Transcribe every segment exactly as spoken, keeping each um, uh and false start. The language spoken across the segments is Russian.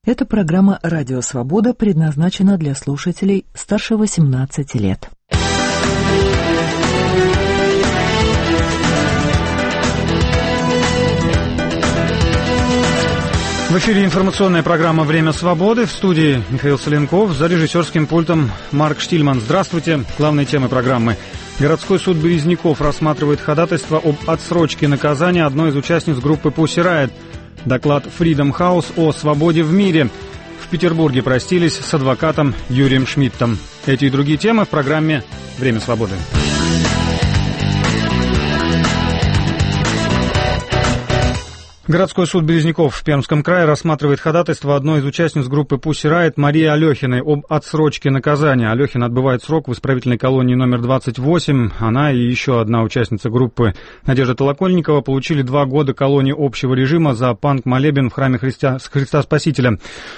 Эта программа «Радио Свобода» предназначена для слушателей старше восемнадцати лет. В эфире информационная программа «Время свободы». В студии Михаил Соленков, за режиссерским пультом Марк Штильман. Здравствуйте. Главные темы программы. Городской суд Березников рассматривает ходатайство об отсрочке наказания одной из участниц группы Pussy Riot. Доклад Freedom House о свободе в мире. В Петербурге простились с адвокатом Юрием Шмидтом. Эти и другие темы в программе «Время свободы». Городской суд Березников в Пермском крае рассматривает ходатайство одной из участниц группы Pussy Riot Марии Алехиной об отсрочке наказания. Алехина отбывает срок в исправительной колонии номер двадцать восемь. Она и еще одна участница группы Надежда Толокольникова получили два года колонии общего режима за панк-молебен в храме Христа, Христа Спасителя.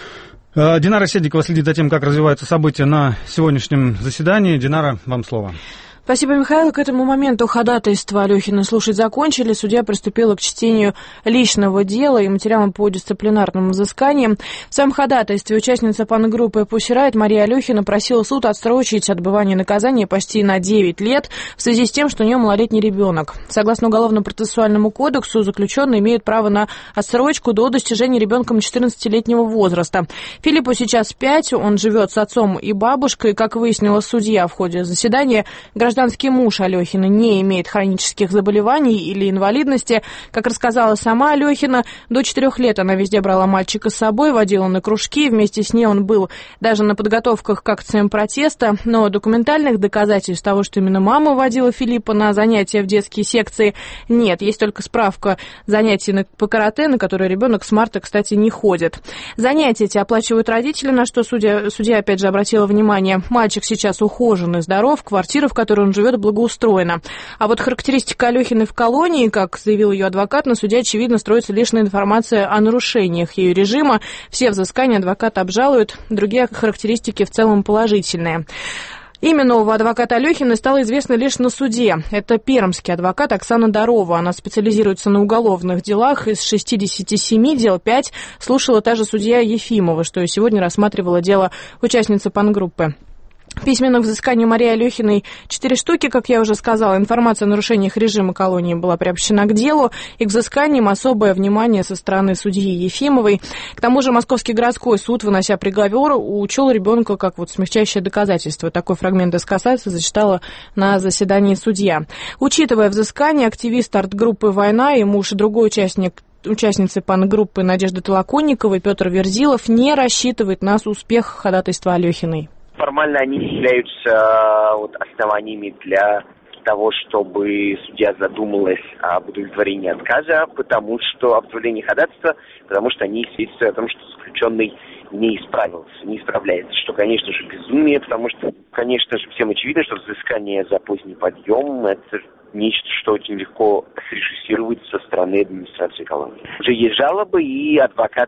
Динара Седникова следит за тем, как развиваются события на сегодняшнем заседании. Динара, вам слово. Спасибо, Михаил. К этому моменту ходатайство Алехина слушать закончили. Судья приступила к чтению личного дела и материалам по дисциплинарным взысканиям. В своем ходатайстве участница панк-группы Pussy Riot Мария Алехина просила суд отсрочить отбывание наказания почти на девять лет в связи с тем, что у нее малолетний ребенок. Согласно Уголовно-процессуальному кодексу, заключенные имеют право на отсрочку до достижения ребенком четырнадцатилетнего возраста. Филиппу сейчас пять, он живет с отцом и бабушкой. Как выяснила судья в ходе заседания, гражданин Гражданский муж Алехина не имеет хронических заболеваний или инвалидности. Как рассказала сама Алехина, до четырех лет она везде брала мальчика с собой, водила на кружки, вместе с ней он был даже на подготовках к акциям протеста, но документальных доказательств того, что именно мама водила Филиппа на занятия в детские секции, нет. Есть только справка занятий по карате, на которые ребенок с марта, кстати, не ходит. Занятия эти оплачивают родители, на что судья, судья опять же обратила внимание. Мальчик сейчас ухожен и здоров, квартира, в которой он живет, благоустроена. А вот характеристика Алехиной в колонии, как заявил ее адвокат, на суде, очевидно, строится лишь на информации о нарушениях ее режима. Все взыскания адвокат обжалует, другие характеристики в целом положительные. Имя нового адвоката Алехиной стало известно лишь на суде. Это пермский адвокат Оксана Дарова. Она специализируется на уголовных делах. Из шестидесяти семи дел пять слушала та же судья Ефимова, что и сегодня рассматривала дело участницы панк-группы. Письменных взысканий Марии Алехиной четыре штуки, как я уже сказала. Информация о нарушениях режима колонии была приобщена к делу, и к взысканиям особое внимание со стороны судьи Ефимовой. К тому же Московский городской суд, вынося приговор, учел ребенка как вот смягчающее доказательство. Такой фрагмент СКС зачитала на заседании судья. Учитывая взыскание, активист арт-группы «Война» и муж и другой участник участницы панк-группы Надежды Толокольниковой Петр Верзилов не рассчитывает на успех ходатайства Алехиной. Формально они являются вот, основаниями для того, чтобы судья задумалась об удовлетворении отказа, потому что об удовлетворении ходатайства, потому что они свидетельствуют о том, что заключенный не исправился, не исправляется, что, конечно же, безумие, потому что, конечно же, всем очевидно, что взыскание за поздний подъем – это нечто, что очень легко срежиссировать со стороны администрации колонии. Уже есть жалобы, и адвокат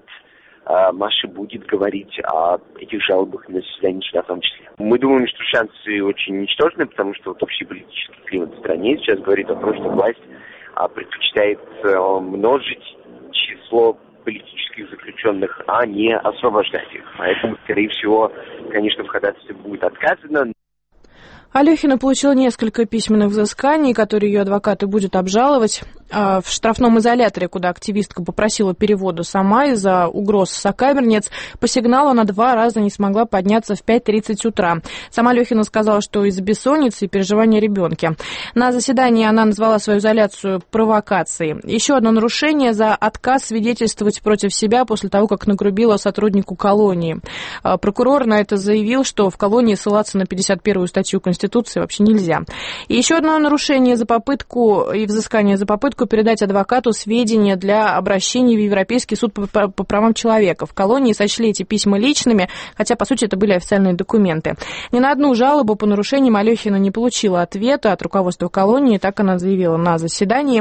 Маша будет говорить о этих жалобах на заседании суда в том числе. Мы думаем, что шансы очень ничтожны, потому что вот общий политический климат в стране сейчас говорит о том, что власть предпочитает множить число политических заключенных, а не освобождать их. Поэтому, скорее всего, конечно, в ходатайстве будет отказано. Алехина получила несколько письменных взысканий, которые ее адвокат и будет обжаловать. В штрафном изоляторе, куда активистка попросила перевода сама из-за угроз сокамерниц, по сигналу она два раза не смогла подняться в пять тридцать утра. Сама Алехина сказала, что из-за бессонницы и переживания ребенка. На заседании она назвала свою изоляцию провокацией. Еще одно нарушение за отказ свидетельствовать против себя после того, как нагрубила сотруднику колонии. Прокурор на это заявил, что в колонии ссылаться на пятьдесят первую статью Конституции вообще нельзя. И еще одно нарушение за попытку и взыскание за попытку передать адвокату сведения для обращения в Европейский суд по, по, по правам человека. В колонии сочли эти письма личными, хотя, по сути, это были официальные документы. Ни на одну жалобу по нарушениям Алехина не получила ответа от руководства колонии, так она заявила на заседании.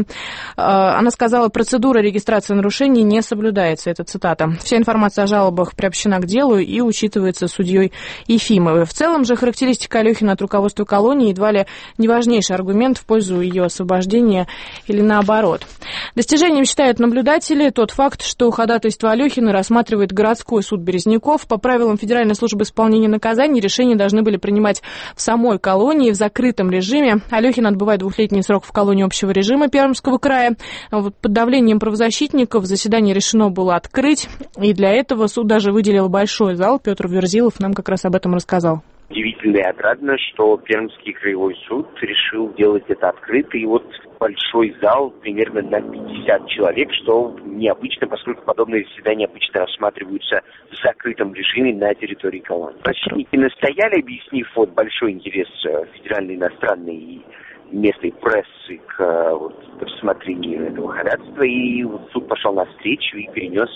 Она сказала, процедура регистрации нарушений не соблюдается, это цитата. Вся информация о жалобах приобщена к делу и учитывается судьей Ефимовой. В целом же характеристика Алехина от руководства колонии едва ли не важнейший аргумент в пользу ее освобождения или наоборот. наоборот. Достижением считают наблюдатели тот факт, что ходатайство Алёхиной рассматривает городской суд Березников. По правилам Федеральной службы исполнения наказаний решения должны были принимать в самой колонии в закрытом режиме. Алёхина отбывает двухлетний срок в колонии общего режима Пермского края. Вот под давлением правозащитников заседание решено было открыть, и для этого суд даже выделил большой зал. Петр Верзилов нам как раз об этом рассказал. Удивительно и отрадно, что Пермский краевой суд решил делать это открыто. И вот большой зал примерно на пятьдесят человек, что необычно, поскольку подобные заседания обычно рассматриваются в закрытом режиме на территории колонии. Защитники настояли, объяснив вот большой интерес федеральной, иностранной и местной прессы к вот, рассмотрению этого ходатайства, и вот суд пошел навстречу и перенес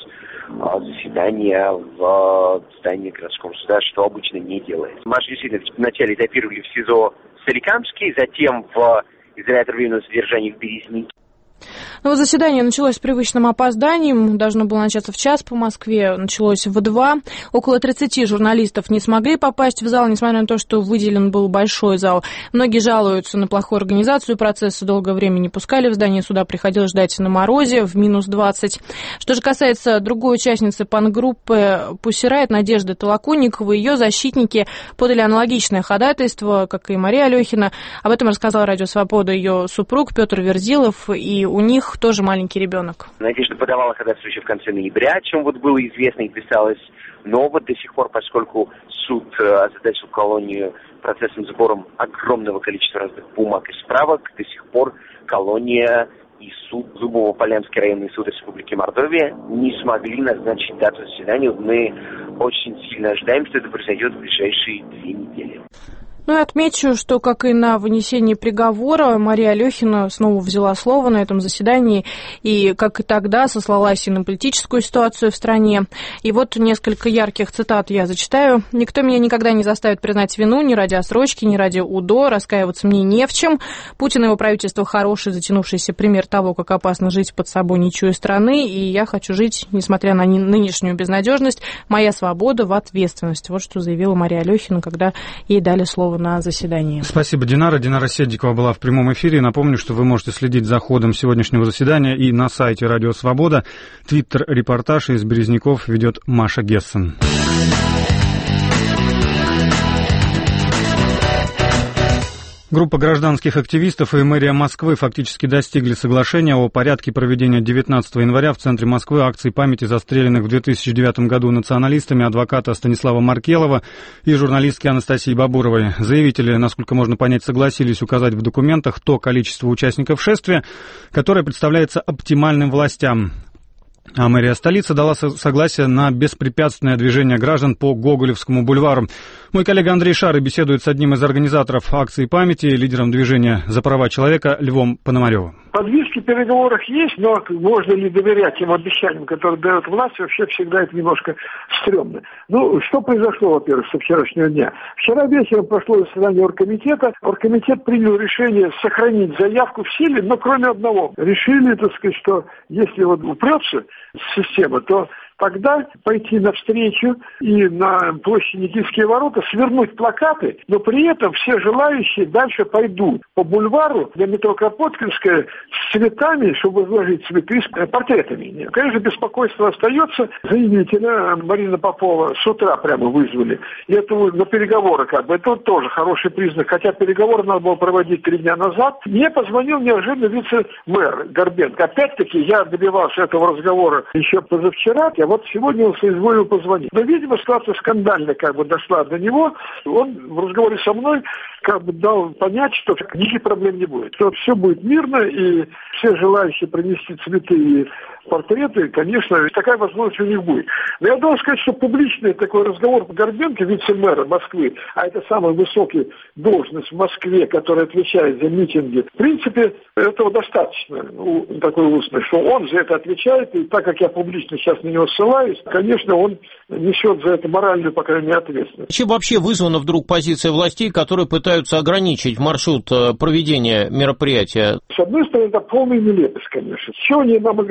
заседание в здание городского суда, что обычно не делает. Маш действительно вначале этапировали в СИЗО Соликамский, затем в изолятор временного содержания в Березнике. Но заседание началось с привычным опозданием. Должно было начаться в час по Москве. Началось в два. Около тридцати журналистов не смогли попасть в зал, несмотря на то, что выделен был большой зал. Многие жалуются на плохую организацию процесса. Долгое время не пускали в здание суда. Приходилось ждать на морозе в минус двадцать. Что же касается другой участницы панк-группы Pussy Riot, Надежды Толоконниковой, ее защитники подали аналогичное ходатайство, как и Мария Алёхина. Об этом рассказал Радио Свобода ее супруг Петр Верзилов, и у них тоже маленький ребенок. Надежда подавала ходатайство еще в конце ноября, о чем вот было известно и писалось. Но вот до сих пор, поскольку суд озадачил колонию процессом сбором огромного количества разных бумаг и справок, до сих пор колония и суд Зубово-Полянский районный суд Республики Мордовия не смогли назначить дату заседания. Мы очень сильно ожидаем, что это произойдет в ближайшие две недели. Ну и отмечу, что, как и на вынесении приговора, Мария Алёхина снова взяла слово на этом заседании и, как и тогда, сослалась и на политическую ситуацию в стране. И вот несколько ярких цитат я зачитаю. «Никто меня никогда не заставит признать вину ни ради отсрочки, ни ради УДО. Раскаиваться мне не в чем. Путин и его правительство хороший, затянувшийся пример того, как опасно жить под собой, не чуя страны. И я хочу жить, несмотря на нынешнюю безнадежность. Моя свобода в ответственность». Вот что заявила Мария Алёхина, когда ей дали слово на заседании. Спасибо, Динара. Динара Седдикова была в прямом эфире. Напомню, что вы можете следить за ходом сегодняшнего заседания и на сайте Радио Свобода. Твиттер-репортаж из Березников ведет Маша Гессен. Группа гражданских активистов и мэрия Москвы фактически достигли соглашения о порядке проведения девятнадцатого января в центре Москвы акции памяти застреленных в две тысячи девятом году националистами адвоката Станислава Маркелова и журналистки Анастасии Бабуровой. Заявители, насколько можно понять, согласились указать в документах то количество участников шествия, которое представляется оптимальным властям. А мэрия столицы дала согласие на беспрепятственное движение граждан по Гоголевскому бульвару. Мой коллега Андрей Шары беседует с одним из организаторов акции памяти, лидером движения «За права человека» Львом Пономаревым. Подвижки в переговорах есть, но можно ли доверять тем обещаниям, которые дает власть, вообще всегда это немножко стрёмно. Ну, что произошло, во-первых, со вчерашнего дня? Вчера вечером прошло заседание оргкомитета. Оргкомитет принял решение сохранить заявку в силе, но кроме одного. Решили, так сказать, что если вот упрется система, то тогда пойти навстречу и на площади Никитские ворота свернуть плакаты, но при этом все желающие дальше пойдут по бульвару до метро Кропоткинская с цветами, чтобы возложить цветы с портретами. Конечно, беспокойство остается. Заявителя Марина Попова с утра прямо вызвали. И это на переговоры как бы. Это тоже хороший признак. Хотя переговоры надо было проводить три дня назад. Мне позвонил неожиданно вице-мэр Горбенко. Опять-таки я добивался этого разговора еще позавчера. Я вот сегодня он соизволил позвонить. Но, видимо, ситуация скандальная как бы дошла до него. Он в разговоре со мной как бы дал понять, что никаких проблем не будет. Что все будет мирно, и все желающие принести цветы и портреты, конечно, такая возможность у них будет. Но я должен сказать, что публичный такой разговор по Горбенко, вице-мэра Москвы, а это самая высокая должность в Москве, которая отвечает за митинги, в принципе, этого достаточно, ну, такой устный, что он за это отвечает, и так как я публично сейчас на него ссылаюсь, конечно, он несет за это моральную, по крайней мере, ответственность. Чем вообще вызвана вдруг позиция властей, которые пытаются ограничить маршрут проведения мероприятия? С одной стороны, это полная нелепость, конечно. Чего они нам ограничивают?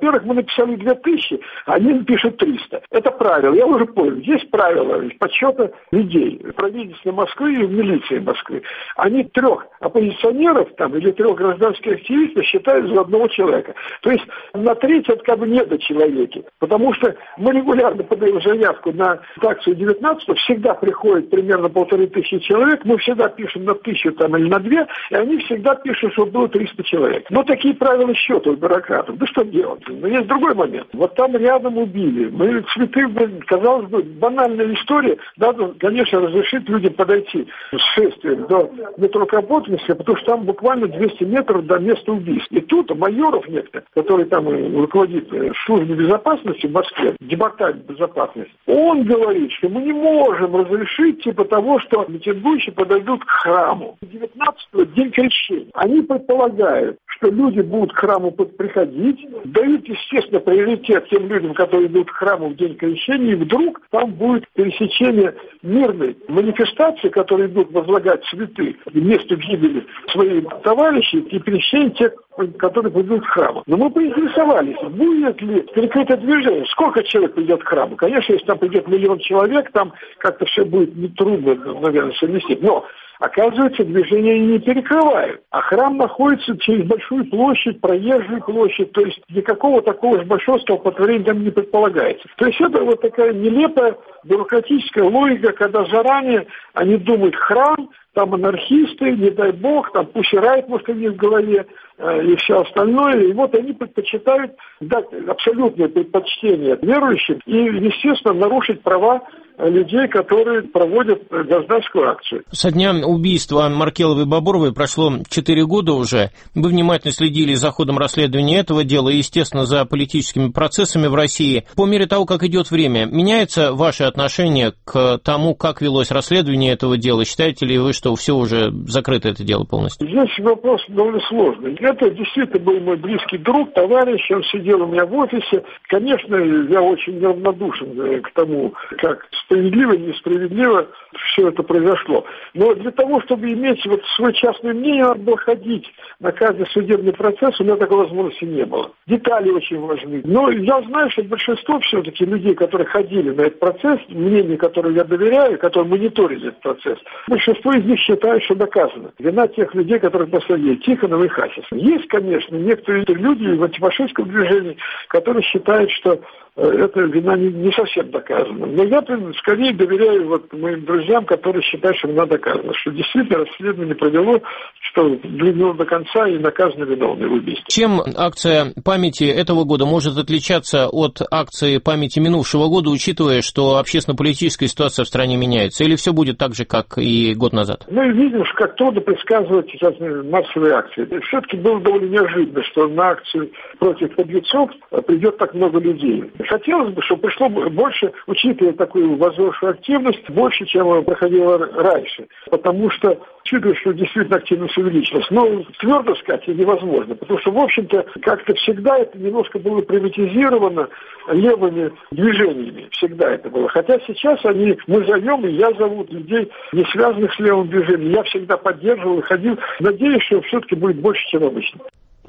Во-первых, мы написали две тысячи, а они пишут триста. Это правило, я уже понял. Есть правила подсчета людей, правительства Москвы и милиции Москвы. Они трех оппозиционеров там, или трех гражданских активистов считают за одного человека. То есть на треть это как бы недочеловеки. Потому что мы регулярно подаем заявку на акцию девятнадцатого, всегда приходит примерно полторы тысячи человек, мы всегда пишем на тысячу там, или на две, и они всегда пишут, что было триста человек. Но такие правила счета у бюрократов. Да что делать? Но есть другой момент. Вот там рядом убили. Мы цветы, казалось бы, банальная история. Надо, конечно, разрешить людям подойти с шествием до метро Кропоткинская, потому что там буквально двести метров до места убийства. И тут Майоров некто, который там руководит службой безопасности в Москве, департамент безопасности, он говорит, что мы не можем разрешить типа того, что митингующие подойдут к храму. девятнадцатого день крещения. Они предполагают, что люди будут к храму приходить, дают, естественно, приоритет тем людям, которые идут к храму в день крещения, и вдруг там будет пересечение мирной манифестации, которые идут возлагать цветы к месту гибели своих товарищей, и пересечение тех, которые придут к храму. Но мы поинтересовались, будет ли перекрытое движение, сколько человек придет к храму. Конечно, если там придет миллион человек, там как-то все будет нетрудно, наверное, совместить. Но оказывается, движение не перекрывают. А храм находится через большую площадь, проезжую площадь. То есть никакого такого же большого столпотворения там не предполагается. То есть это вот такая нелепая бюрократическая логика, когда заранее они думают храм, там анархисты, не дай бог, там Pussy Riot, может, у них в голове, э, и все остальное. И вот они предпочитают дать абсолютное предпочтение верующим и, естественно, нарушить права людей, которые проводят гражданскую акцию. Со дня убийства Маркеловой и Боборовой прошло четыре года уже. Вы внимательно следили за ходом расследования этого дела и, естественно, за политическими процессами в России. По мере того, как идет время, меняется ваше отношение к тому, как велось расследование этого дела? Считаете ли вы, что все уже закрыто, это дело полностью? Здесь вопрос довольно сложный. Это действительно был мой близкий друг, товарищ, он сидел у меня в офисе. Конечно, я очень неравнодушен к тому, как справедливо, несправедливо все это произошло. Но для того, чтобы иметь вот свое частное мнение, надо было ходить на каждый судебный процесс, у меня такой возможности не было. Детали очень важны. Но я знаю, что большинство все-таки людей, которые ходили на этот процесс, мнение, которое я доверяю, которые мониторили этот процесс, большинство из них считают, что доказано. Вина тех людей, которые посадили, Тихонова и Хасиса. Есть, конечно, некоторые люди в антифашистском движении, которые считают, что эта вина не, не совсем доказана. Но я скорее доверяю вот моим друзьям, которые считают, что вина доказана, что действительно расследование провело, что довело до конца и наказаны виновные в убийстве. Чем акция памяти этого года может отличаться от акции памяти минувшего года, учитывая, что общественно-политическая ситуация в стране меняется? Или все будет так же, как и год назад? Мы видим, что как трудно предсказывать сейчас массовые акции. Все-таки было довольно неожиданно, что на акцию против подлецов придет так много людей. Хотелось бы, чтобы пришло больше, учитывая такую возросшую активность, больше, чем проходило раньше. Потому что, учитывая, что действительно активность увеличилась. Но твердо сказать невозможно. Потому что, в общем-то, как-то всегда это немножко было приватизировано левыми движениями. Всегда это было. Хотя сейчас они, мы зовем, и я зову людей, не связанных с левым движением. Я всегда поддерживал и ходил. Надеюсь, что все-таки будет больше, чем обычно.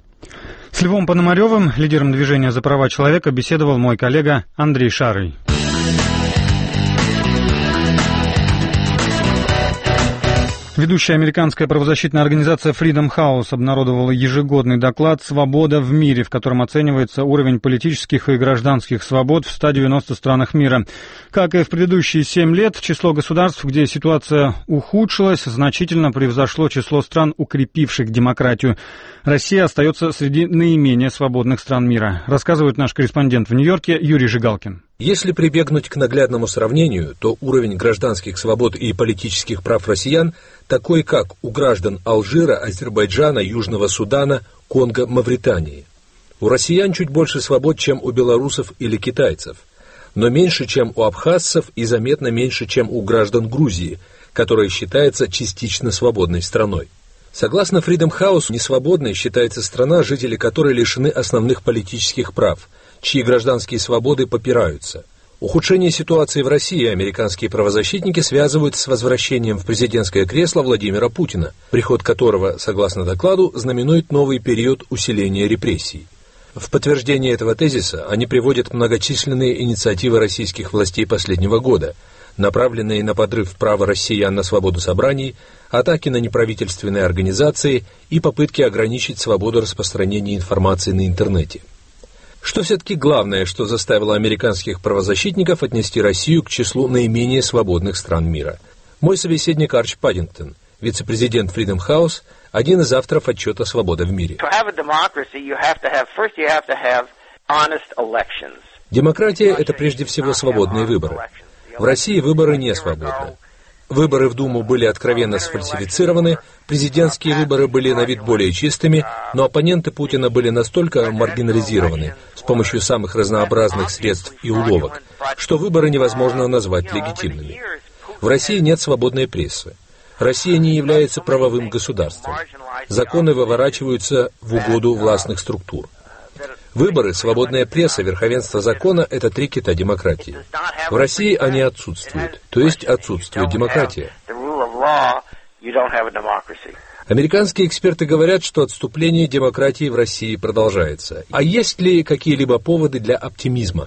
С Львом Пономаревым, лидером движения «За права человека», беседовал мой коллега Андрей Шарый. Ведущая американская правозащитная организация Freedom House обнародовала ежегодный доклад «Свобода в мире», в котором оценивается уровень политических и гражданских свобод в ста девяноста странах мира. Как и в предыдущие семь лет, число государств, где ситуация ухудшилась, значительно превзошло число стран, укрепивших демократию. Россия остается среди наименее свободных стран мира, рассказывает наш корреспондент в Нью-Йорке Юрий Жигалкин. Если прибегнуть к наглядному сравнению, то уровень гражданских свобод и политических прав россиян такой, как у граждан Алжира, Азербайджана, Южного Судана, Конго, Мавритании. У россиян чуть больше свобод, чем у белорусов или китайцев, но меньше, чем у абхазцев и заметно меньше, чем у граждан Грузии, которая считается частично свободной страной. Согласно Freedom House, несвободной считается страна, жители которой лишены основных политических прав, чьи гражданские свободы попираются. Ухудшение ситуации в России американские правозащитники связывают с возвращением в президентское кресло Владимира Путина, приход которого, согласно докладу, знаменует новый период усиления репрессий. В подтверждение этого тезиса они приводят многочисленные инициативы российских властей последнего года, направленные на подрыв права россиян на свободу собраний, атаки на неправительственные организации и попытки ограничить свободу распространения информации на интернете. Что все-таки главное, что заставило американских правозащитников отнести Россию к числу наименее свободных стран мира? Мой собеседник Арч Паддингтон, вице-президент Freedom House, один из авторов отчета «Свобода в мире». Демократия – это прежде всего свободные выборы. В России выборы не свободны. Выборы в Думу были откровенно сфальсифицированы, президентские выборы были на вид более чистыми, но оппоненты Путина были настолько маргинализированы с помощью самых разнообразных средств и уловок, что выборы невозможно назвать легитимными. В России нет свободной прессы. Россия не является правовым государством. Законы выворачиваются в угоду властных структур. Выборы, свободная пресса, верховенство закона – это три кита демократии. В России они отсутствуют, то есть отсутствует демократия. Американские эксперты говорят, что отступление демократии в России продолжается. А есть ли какие-либо поводы для оптимизма?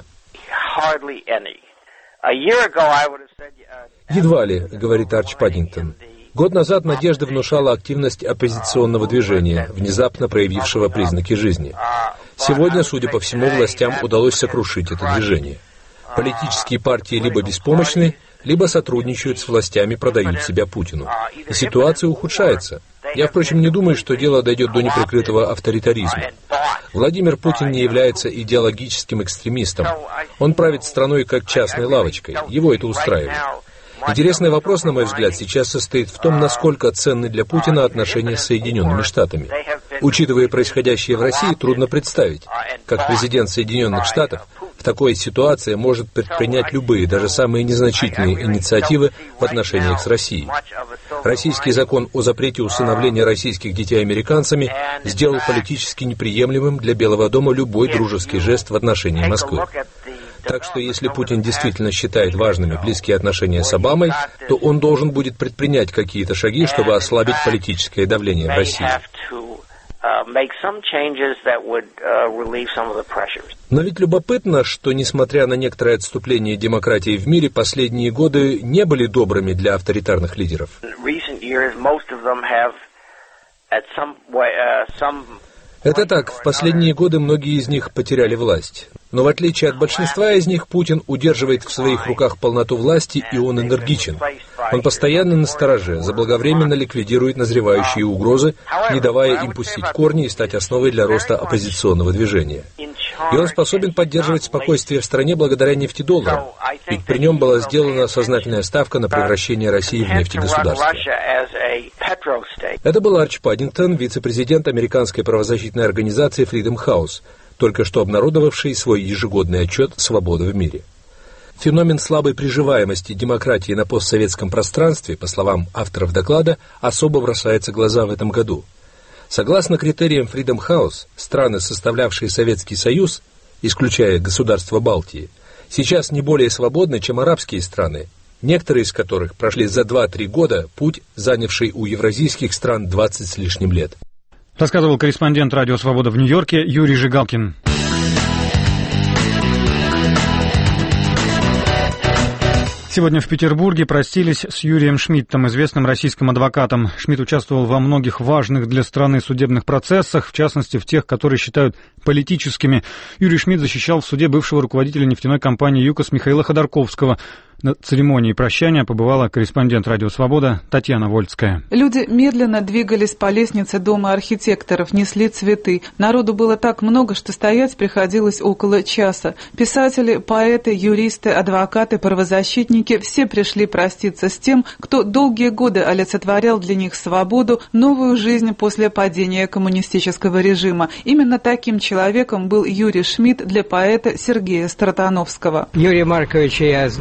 Едва ли, говорит Арч Паддингтон. Год назад надежды внушала активность оппозиционного движения, внезапно проявившего признаки жизни. Сегодня, судя по всему, властям удалось сокрушить это движение. Политические партии либо беспомощны, либо сотрудничают с властями, продают себя Путину. И ситуация ухудшается. Я, впрочем, не думаю, что дело дойдет до неприкрытого авторитаризма. Владимир Путин не является идеологическим экстремистом. Он правит страной как частной лавочкой. Его это устраивает. Интересный вопрос, на мой взгляд, сейчас состоит в том, насколько ценны для Путина отношения с Соединенными Штатами. Учитывая происходящее в России, трудно представить, как президент Соединенных Штатов в такой ситуации может предпринять любые, даже самые незначительные инициативы в отношениях с Россией. Российский закон о запрете усыновления российских детей американцами сделал политически неприемлемым для Белого дома любой дружеский жест в отношении Москвы. Так что если Путин действительно считает важными близкие отношения с Обамой, то он должен будет предпринять какие-то шаги, чтобы ослабить политическое давление в России. Но ведь любопытно, что, несмотря на некоторое отступление демократии в мире, последние годы не были добрыми для авторитарных лидеров. Это так, в последние годы многие из них потеряли власть. Но в отличие от большинства из них, Путин удерживает в своих руках полноту власти, и он энергичен. Он постоянно настороже, заблаговременно ликвидирует назревающие угрозы, не давая им пустить корни и стать основой для роста оппозиционного движения. И он способен поддерживать спокойствие в стране благодаря нефтедолларам, ведь при нем была сделана сознательная ставка на превращение России в нефтегосударство. Это был Арч Паддингтон, вице-президент американской правозащитной организации Freedom House, только что обнародовавший свой ежегодный отчет «Свобода в мире». Феномен слабой приживаемости демократии на постсоветском пространстве, по словам авторов доклада, особо бросается в глаза в этом году. Согласно критериям Freedom House, страны, составлявшие Советский Союз, исключая государства Балтии, сейчас не более свободны, чем арабские страны, некоторые из которых прошли за два-три года путь, занявший у евразийских стран двадцать с лишним лет. Рассказывал корреспондент «Радио Свобода» в Нью-Йорке Юрий Жигалкин. Сегодня в Петербурге простились с Юрием Шмидтом, известным российским адвокатом. Шмидт участвовал во многих важных для страны судебных процессах, в частности, в тех, которые считают политическими. Юрий Шмидт защищал в суде бывшего руководителя нефтяной компании «ЮКОС» Михаила Ходорковского. На церемонии прощания побывала корреспондент «Радио Свобода» Татьяна Вольцкая. Люди медленно двигались по лестнице дома архитекторов, несли цветы. Народу было так много, что стоять приходилось около часа. Писатели, поэты, юристы, адвокаты, правозащитники – все пришли проститься с тем, кто долгие годы олицетворял для них свободу, новую жизнь после падения коммунистического режима. Именно таким человеком был Юрий Шмидт для поэта Сергея Стратановского. Юрия Марковича я знаю давно.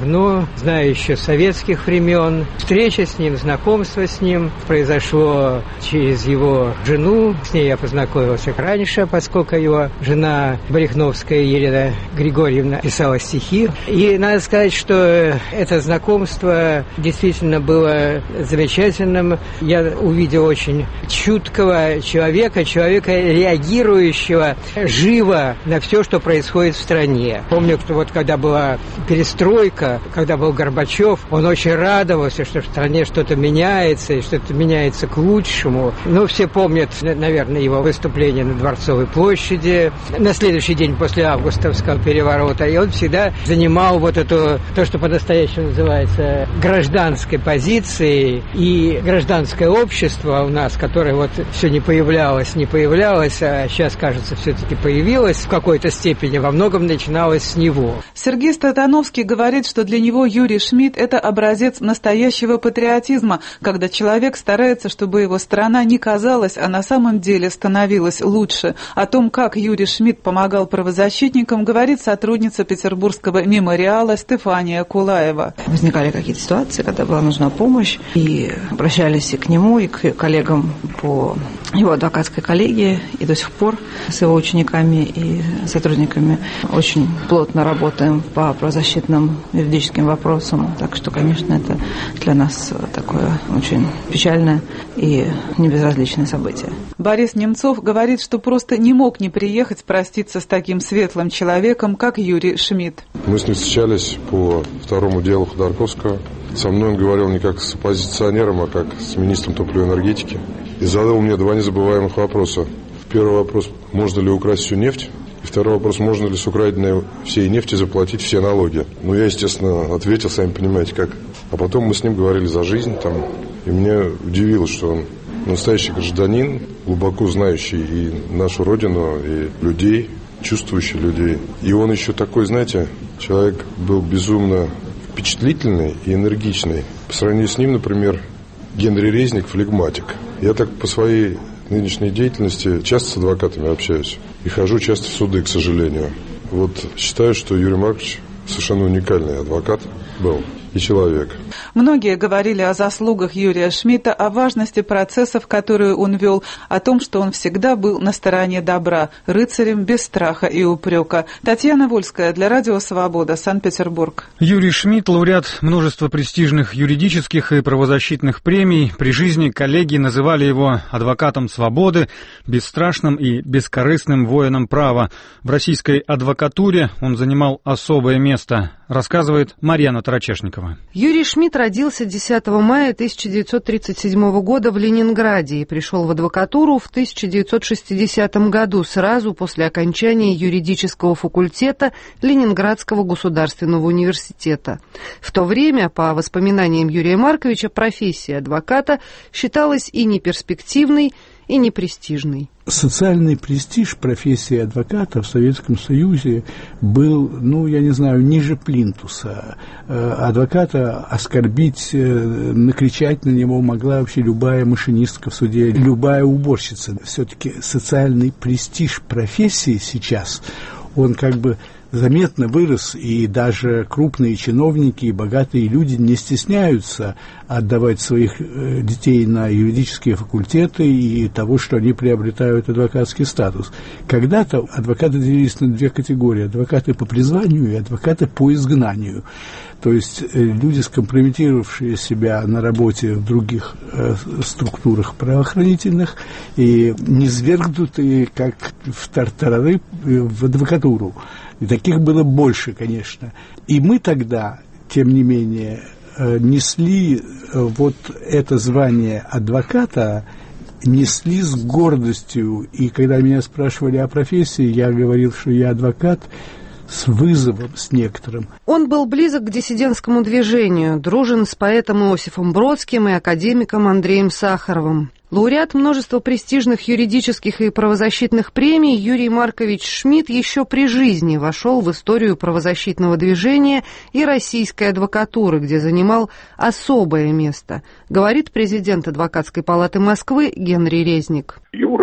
давно, знаю еще с советских времен. Встреча с ним, знакомство с ним произошло через его жену. С ней я познакомился раньше, поскольку его жена Брехновская Елена Григорьевна писала стихи. И надо сказать, что это знакомство действительно было замечательным. Я увидел очень чуткого человека, человека, реагирующего живо на все, что происходит в стране. Помню, что вот когда была перестройка, когда был Горбачев, он очень радовался, что в стране что-то меняется, и что-то меняется к лучшему. Ну, все помнят, наверное, его выступление на Дворцовой площади на следующий день после августовского переворота. И он всегда занимал вот эту, то, что по-настоящему называется гражданской позицией. И гражданское общество у нас, которое вот все не появлялось, не появлялось, а сейчас, кажется, все-таки появилось в какой-то степени, во многом начиналось с него. Сергей Статановский говорит, что для него Юрий Шмидт – это образец настоящего патриотизма, когда человек старается, чтобы его страна не казалась, а на самом деле становилась лучше. О том, как Юрий Шмидт помогал правозащитникам, говорит сотрудница Петербургского мемориала Стефания Кулаева. Возникали какие-то ситуации, когда была нужна помощь, и обращались и к нему, и к коллегам по его адвокатской коллегии, и до сих пор с его учениками и сотрудниками очень плотно работаем по правозащитным юридическим вопросам. Так что, конечно, это для нас такое очень печальное и небезразличное событие. Борис Немцов говорит, что просто не мог не приехать проститься с таким светлым человеком, как Юрий Шмидт. Мы с ним встречались по второму делу Ходорковского. Со мной он говорил не как с оппозиционером, а как с министром топливной энергетики. И задал мне два незабываемых вопроса. Первый вопрос: можно ли украсть всю нефть? И второй вопрос: можно ли с украденной всей нефти заплатить все налоги? Ну, я, естественно, ответил, сами понимаете, как. А потом мы с ним говорили за жизнь там. И меня удивило, что он настоящий гражданин, глубоко знающий и нашу родину, и людей, чувствующий людей. И он еще такой, знаете, человек был безумно впечатлительный и энергичный. По сравнению с ним, например, Генри Резник флегматик. Я так по своей нынешней деятельности часто с адвокатами общаюсь и хожу часто в суды, к сожалению. Вот считаю, что Юрий Маркович совершенно уникальный адвокат был и человек. Многие говорили о заслугах Юрия Шмидта, о важности процессов, которые он вел, о том, что он всегда был на стороне добра, рыцарем без страха и упрека. Татьяна Вольская для Радио Свобода, Санкт-Петербург. Юрий Шмидт — лауреат множества престижных юридических и правозащитных премий. При жизни коллеги называли его адвокатом свободы, бесстрашным и бескорыстным воином права. В российской адвокатуре он занимал особое место, рассказывает Марьяна Тарачешникова. Юрий Шмидт родился десятого мая тысяча девятьсот тридцать седьмого года в Ленинграде и пришел в адвокатуру в тысяча девятьсот шестидесятом году, сразу после окончания юридического факультета Ленинградского государственного университета. В то время, по воспоминаниям Юрия Марковича, профессия адвоката считалась и неперспективной, и непрестижной. Социальный престиж профессии адвоката в Советском Союзе был, ну, я не знаю, ниже плинтуса. Адвоката оскорбить, накричать на него могла вообще любая машинистка в суде, любая уборщица. Все-таки социальный престиж профессии сейчас, он как бы заметно вырос, и даже крупные чиновники и богатые люди не стесняются отдавать своих детей на юридические факультеты и того, что они приобретают адвокатский статус. Когда-то адвокаты делились на две категории: адвокаты по призванию и адвокаты по изгнанию. То есть люди, скомпрометировавшие себя на работе в других э, структурах правоохранительных и низвергнутые, как в тартарары, в адвокатуру. И таких было больше, конечно. И мы тогда, тем не менее, несли вот это звание адвоката, несли с гордостью. И когда меня спрашивали о профессии, я говорил, что я адвокат, с вызовом, с некоторым. Он был близок к диссидентскому движению, дружен с поэтом Иосифом Бродским и академиком Андреем Сахаровым. Лауреат множества престижных юридических и правозащитных премий, Юрий Маркович Шмидт еще при жизни вошел в историю правозащитного движения и российской адвокатуры, где занимал особое место, говорит президент Адвокатской палаты Москвы Генри Резник. Юра занимал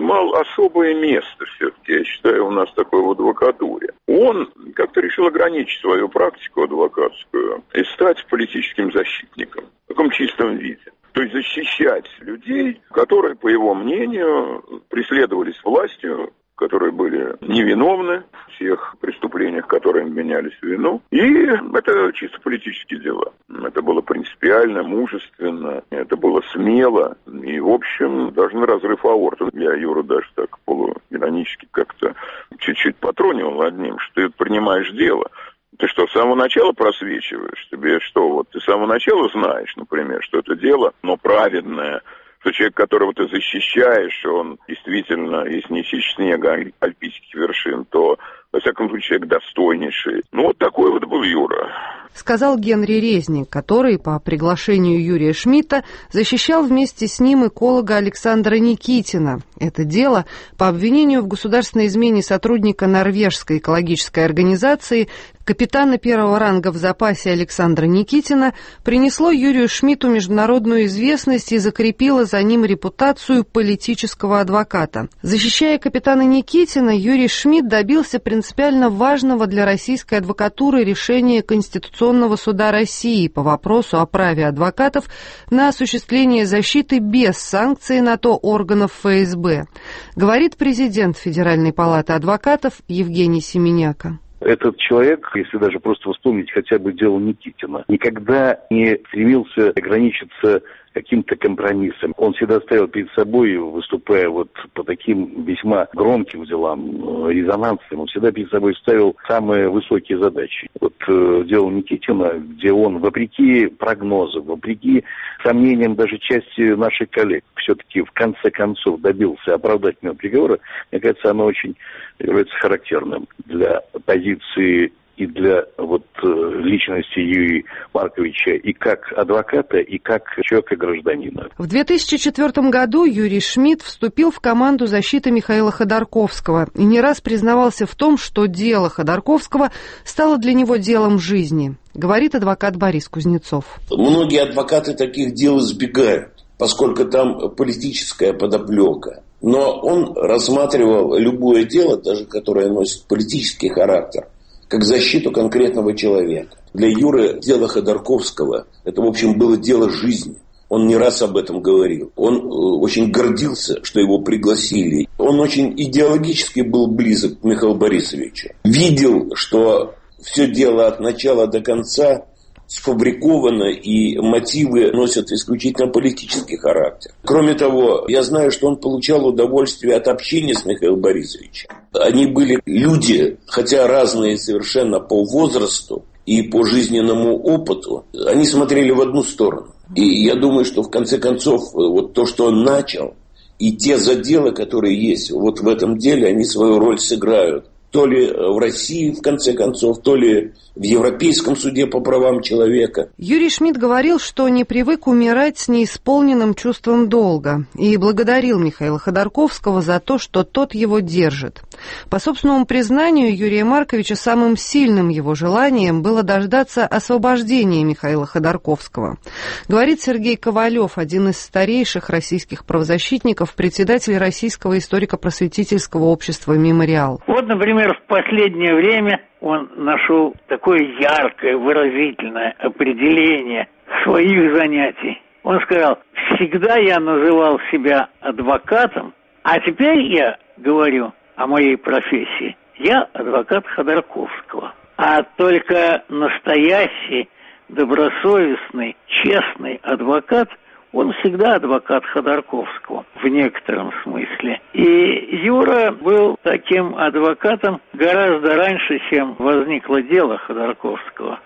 занимал особое место все-таки, я считаю, у нас такое в адвокатуре. Он как-то решил ограничить свою практику адвокатскую и стать политическим защитником в таком чистом виде. То есть защищать людей, которые, по его мнению, преследовались властью, которые были невиновны в всех преступлениях, которые менялись в вину. И это чисто политические дела. Это было принципиально, мужественно, это было смело. И, в общем, даже на разрыв аорты. Я Юру даже так полуиронически как-то чуть-чуть потронил над ним, что ты принимаешь дело. Ты что, с самого начала просвечиваешь? Тебе что, вот ты с самого начала знаешь, например, что это дело, но праведное, что человек, которого ты защищаешь, он действительно, если не чище снега альпийских вершин, то, во всяком случае, человек достойнейший. Ну, вот такой вот был Юра. Сказал Генри Резник, который по приглашению Юрия Шмидта защищал вместе с ним эколога Александра Никитина. Это дело по обвинению в государственной измене сотрудника норвежской экологической организации, капитана первого ранга в запасе Александра Никитина, принесло Юрию Шмидту международную известность и закрепило за ним репутацию политического адвоката. Защищая капитана Никитина, Юрий Шмидт добился принципиально важного для российской адвокатуры решения Конституционного суда России по вопросу о праве адвокатов на осуществление защиты без санкций на то органов эф эс бэ, говорит президент Федеральной палаты адвокатов Евгений Семеняка. Этот человек, если даже просто вспомнить хотя бы дело Никитина, никогда не стремился ограничиться каким-то компромиссом. Он всегда ставил перед собой, выступая вот по таким весьма громким делам, резонансным, он всегда перед собой ставил самые высокие задачи. Вот э, дело Никитина, где он, вопреки прогнозам, вопреки сомнениям даже части наших коллег, все-таки в конце концов добился оправдательного приговора, мне кажется, оно очень является характерным для позиции и для вот личности Юрия Марковича и как адвоката, и как человека-гражданина. В две тысячи четвёртом году Юрий Шмидт вступил в команду защиты Михаила Ходорковского и не раз признавался в том, что дело Ходорковского стало для него делом жизни, говорит адвокат Борис Кузнецов. Многие адвокаты таких дел избегают, поскольку там политическая подоплека. Но он рассматривал любое дело, даже которое носит политический характер, как защиту конкретного человека. Для Юры дело Ходорковского – это, в общем, было дело жизни. Он не раз об этом говорил. Он очень гордился, что его пригласили. Он очень идеологически был близок к Михаилу Борисовичу. Видел, что все дело от начала до конца сфабриковано, и мотивы носят исключительно политический характер. Кроме того, я знаю, что он получал удовольствие от общения с Михаилом Борисовичем. Они были люди, хотя разные совершенно по возрасту и по жизненному опыту, они смотрели в одну сторону. И я думаю, что в конце концов, вот то, что он начал, и те заделы, которые есть вот в этом деле, они свою роль сыграют. То ли в России, в конце концов, то ли в Европейском суде по правам человека. Юрий Шмидт говорил, что не привык умирать с неисполненным чувством долга, и благодарил Михаила Ходорковского за то, что тот его держит. По собственному признанию Юрия Марковича, самым сильным его желанием было дождаться освобождения Михаила Ходорковского. Говорит Сергей Ковалев, один из старейших российских правозащитников, председатель Российского историко-просветительского общества «Мемориал». Вот, например, в последнее время он нашел такое яркое, выразительное определение своих занятий. Он сказал: всегда я называл себя адвокатом, а теперь я говорю о моей профессии. Я адвокат Ходорковского. А только настоящий, добросовестный, честный адвокат, он всегда адвокат Ходорковского в некотором смысле. И Юра был таким адвокатом гораздо раньше, чем возникло дело Ходорковского.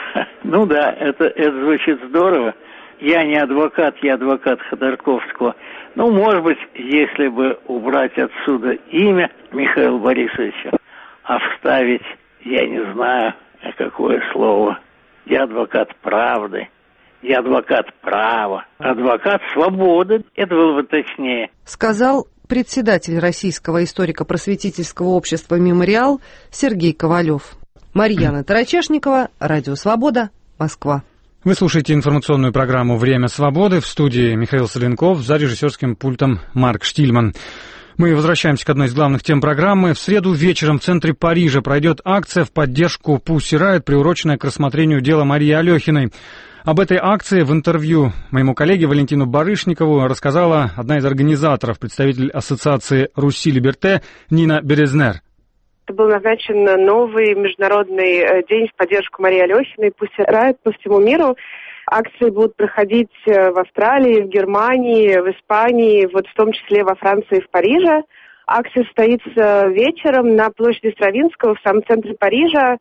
Ну да, это, это звучит здорово. Я не адвокат, я адвокат Ходорковского. Ну, может быть, если бы убрать отсюда имя Михаила Борисовича, а вставить, я не знаю, какое слово, я адвокат правды. Я адвокат права, адвокат свободы, это было бы точнее. Сказал председатель Российского историко-просветительского общества «Мемориал» Сергей Ковалев. Марьяна Тарачешникова, Радио Свобода, Москва. Вы слушаете информационную программу «Время свободы». В студии Михаил Соленков, за режиссерским пультом Марк Штильман. Мы возвращаемся к одной из главных тем программы. В среду вечером в центре Парижа пройдет акция в поддержку Pussy Riot, приуроченная к рассмотрению дела Марии Алехиной. Об этой акции в интервью моему коллеге Валентину Барышникову рассказала одна из организаторов, представитель ассоциации «Руси Либерте» Нина Березнер. Был назначен новый международный день в поддержку Марии Алехиной, Pussy Riot по всему миру. Акции будут проходить в Австралии, в Германии, в Испании, вот в том числе во Франции и в Париже. Акция состоится вечером на площади Стравинского в самом центре Парижа.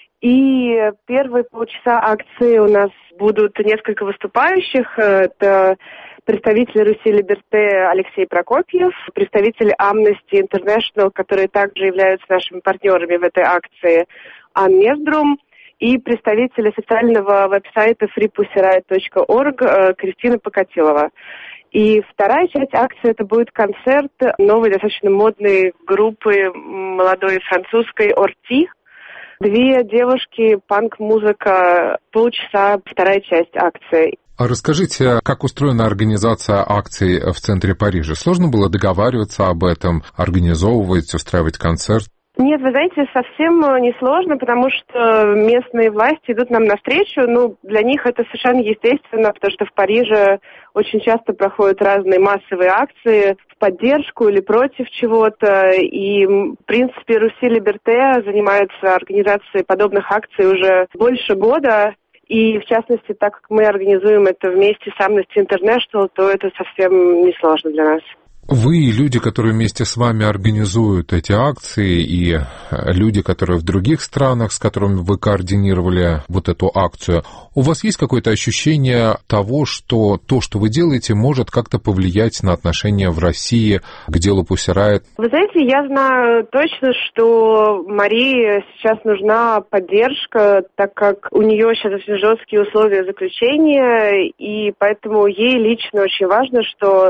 И первые полчаса акции у нас будут несколько выступающих. Это представитель Руси Либерте Алексей Прокопьев, представитель Amnesty International, которые также являются нашими партнерами в этой акции, Ан Мездрум, и представитель официального веб-сайта фри пусси райт точка орг Кристина Покатилова. И вторая часть акции — это будет концерт новой, достаточно модной группы молодой французской «Орти». Две девушки, панк-музыка, полчаса, вторая часть акции. А расскажите, как устроена организация акций в центре Парижа? Сложно было договариваться об этом, организовывать, устраивать концерт? Нет, вы знаете, совсем несложно, потому что местные власти идут нам навстречу. Ну, для них это совершенно естественно, потому что в Париже очень часто проходят разные массовые акции в поддержку или против чего-то. И, в принципе, Руси Либерте занимается организацией подобных акций уже больше года. И, в частности, так как мы организуем это вместе с Amnesty International, то это совсем несложно для нас. Вы и люди, которые вместе с вами организуют эти акции, и люди, которые в других странах, с которыми вы координировали вот эту акцию, у вас есть какое-то ощущение того, что то, что вы делаете, может как-то повлиять на отношения в России к делу Pussy Riot? Вы знаете, я знаю точно, что Марии сейчас нужна поддержка, так как у нее сейчас очень жесткие условия заключения, и поэтому ей лично очень важно, что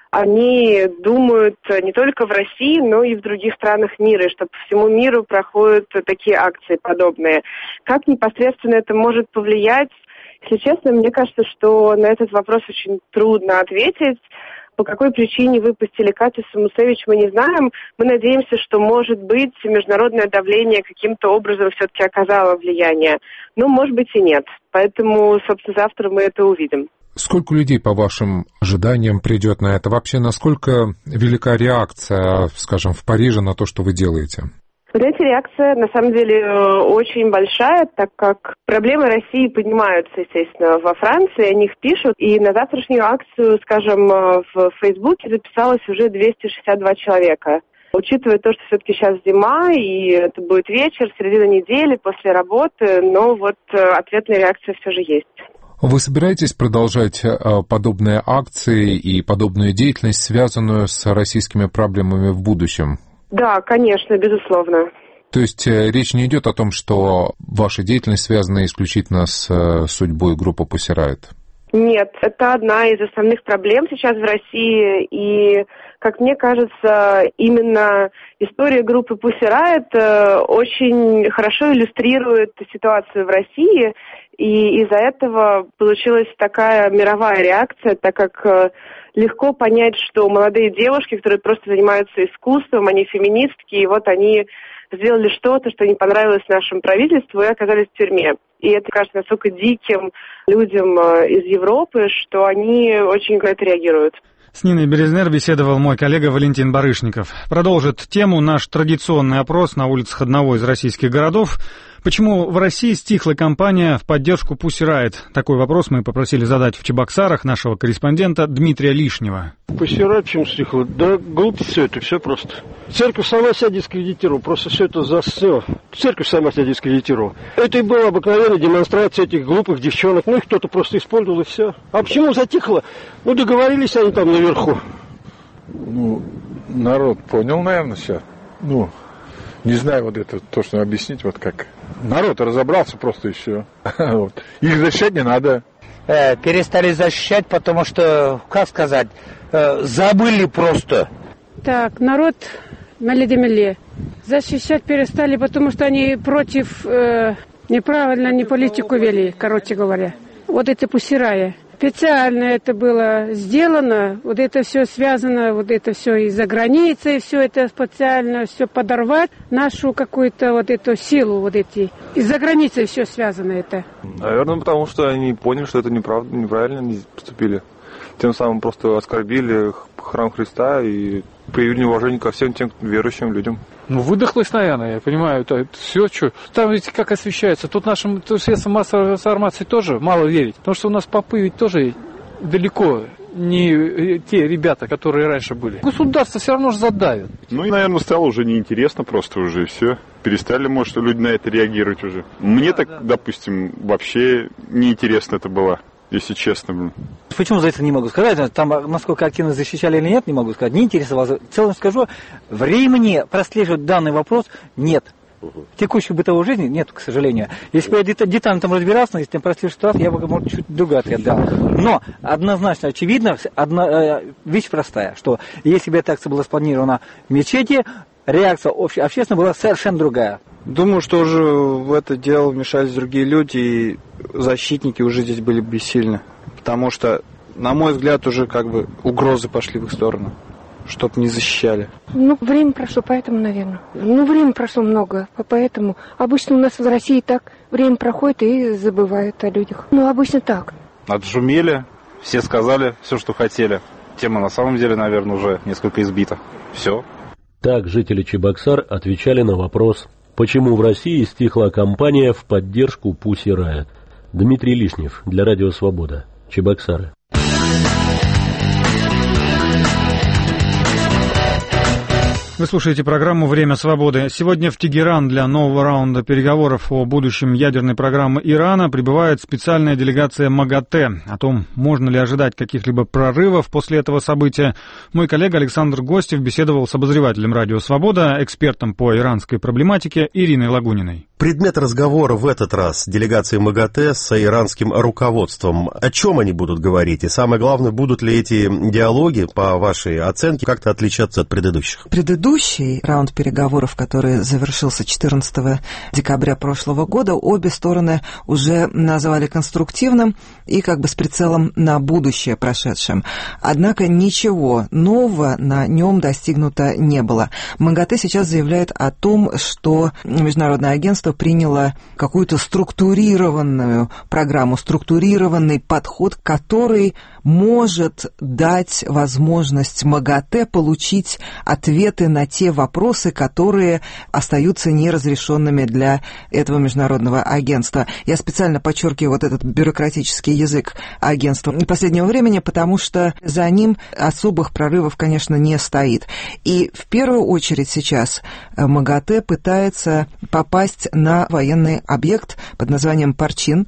они думают не только в России, но и в других странах мира, и что по всему миру проходят такие акции подобные. Как непосредственно это может повлиять? Если честно, мне кажется, что на этот вопрос очень трудно ответить. По какой причине выпустили Катю Самусевич, мы не знаем. Мы надеемся, что, может быть, международное давление каким-то образом все-таки оказало влияние. Но, может быть, и нет. Поэтому, собственно, завтра мы это увидим. Сколько людей, по вашим ожиданиям, придет на это? Вообще, насколько велика реакция, скажем, в Париже на то, что вы делаете? Вы знаете, реакция на самом деле очень большая, так как проблемы России поднимаются, естественно, во Франции, о них пишут. И на завтрашнюю акцию, скажем, в Фейсбуке записалось уже двести шестьдесят два человека. Учитывая то, что все-таки сейчас зима, и это будет вечер, середина недели, после работы, но вот ответная реакция все же есть. Вы собираетесь продолжать подобные акции и подобную деятельность, связанную с российскими проблемами в будущем? Да, конечно, безусловно. То есть речь не идет о том, что ваша деятельность связана исключительно с судьбой группы Pussy Riot? Нет, это одна из основных проблем сейчас в России, и, как мне кажется, именно история группы Pussy Riot очень хорошо иллюстрирует ситуацию в России, и из-за этого получилась такая мировая реакция, так как легко понять, что молодые девушки, которые просто занимаются искусством, они феминистки, и вот они сделали что-то, что не понравилось нашему правительству, и оказались в тюрьме. И это кажется настолько диким людям из Европы, что они очень на это реагируют. С Ниной Березнер беседовал мой коллега Валентин Барышников. Продолжит тему наш традиционный опрос на улицах одного из российских городов. Почему в России стихла кампания в поддержку Pussy Riot? Такой вопрос мы попросили задать в Чебоксарах нашего корреспондента Дмитрия Лишнего. Pussy Riot почему стихла? Да глупость все это, все просто. Церковь сама себя дискредитировала, просто все это за все. Церковь сама себя дискредитировала. Это и была обыкновенная демонстрация этих глупых девчонок. Ну их кто-то просто использовал и все. А почему затихло? Ну договорились они там наверху. Ну, народ понял, наверное, все. Ну, не знаю вот это, то, что объяснить, вот как. Народ разобрался просто и все. Вот. Их защищать не надо. Э, перестали защищать, потому что, как сказать, э, забыли просто. Так, народ на ледемеле. Защищать перестали, потому что они против, э, неправильно не политику вели, короче говоря. Вот эти Pussy Riot. Специально это было сделано, вот это все связано, вот это все из-за границы, все это специально, все подорвать, нашу какую-то вот эту силу, вот эти, из-за границы все связано это. Наверное, потому что они поняли, что это неправда, неправильно они поступили. Тем самым просто оскорбили храм Христа и проявили неуважение ко всем тем верующим людям. Ну, выдохлось, наверное, я понимаю, это, это все, что. Там ведь как освещается, тут нашим средствам массовой информации тоже мало верить, потому что у нас попы ведь тоже далеко не те ребята, которые раньше были. Государство все равно же задавит. Ну и, наверное, стало уже неинтересно просто уже, все. Перестали, может, люди на это реагировать уже. Мне да, так, да. допустим, вообще неинтересно это было. Если честно. Почему за это не могу сказать? Там, насколько активно защищали или нет, не могу сказать. Не интересовало. В целом скажу, времени прослеживать данный вопрос нет. В текущей бытовой жизни нет, к сожалению. Если бы я детально там разбирался, если я прослеживал ситуацию, я бы, может, чуть другой ответ дал. Но однозначно очевидно, одна э, вещь простая, что если бы эта акция была спланирована в мечети, реакция обще, общественная была совершенно другая. Думаю, что уже в это дело вмешались другие люди, и защитники уже здесь были бессильны. Потому что, на мой взгляд, уже как бы угрозы пошли в их сторону, чтоб не защищали. Ну, время прошло, поэтому, наверное. Ну, время прошло много, поэтому. Обычно у нас в России так, время проходит и забывают о людях. Ну, обычно так. Отшумели, все сказали все, что хотели. Тема на самом деле, наверное, уже несколько избита. Все. Так жители Чебоксар отвечали на вопрос, почему в России стихла кампания в поддержку Pussy Riot. Дмитрий Лишнев для Радио Свобода. Чебоксары. Вы слушаете программу «Время свободы». Сегодня в Тегеран для нового раунда переговоров о будущем ядерной программы Ирана прибывает специальная делегация МАГАТЭ. О том, можно ли ожидать каких-либо прорывов после этого события, мой коллега Александр Гостев беседовал с обозревателем «Радио Свобода», экспертом по иранской проблематике Ириной Лагуниной. Предмет разговора в этот раз делегации МАГАТЭ с иранским руководством. О чем они будут говорить? И самое главное, будут ли эти диалоги, по вашей оценке, как-то отличаться от предыдущих? Предыдущий раунд переговоров, который завершился четырнадцатого декабря прошлого года, обе стороны уже назвали конструктивным и как бы с прицелом на будущее прошедшим. Однако ничего нового на нем достигнуто не было. МАГАТЭ сейчас заявляет о том, что международное агентство приняло какую-то структурированную программу, структурированный подход, который может дать возможность МАГАТЭ получить ответы на те вопросы, которые остаются неразрешенными для этого международного агентства. Я специально подчеркиваю вот этот бюрократический язык агентства последнего времени, потому что за ним особых прорывов, конечно, не стоит. И в первую очередь сейчас МАГАТЭ пытается попасть на военный объект под названием Парчин,